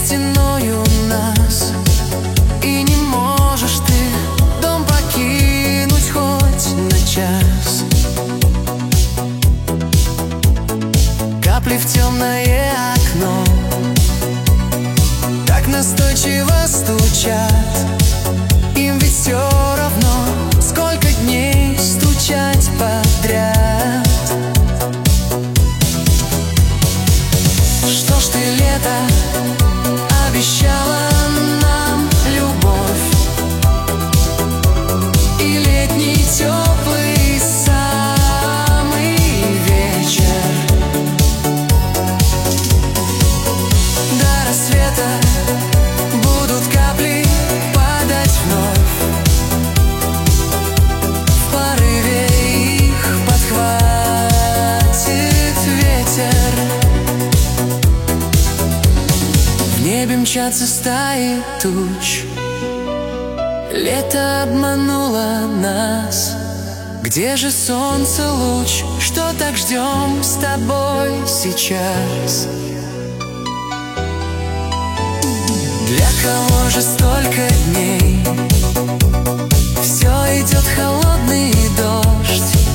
стеною нас, и не можешь ты дом покинуть хоть на час. Капли в темное окно так настойчиво стучат. Им ведь все равно, сколько дней стучать подряд. Что ж ты, лето, обещала нам любовь, и летний теплый самый вечер. До рассвета будут капли падать вновь, в порыве их подхватит ветер. В небе мчатся стаи туч, лето обмануло нас. Где же солнце луч, что так ждем с тобой сейчас? Для кого же столько дней? Все идет холодный дождь,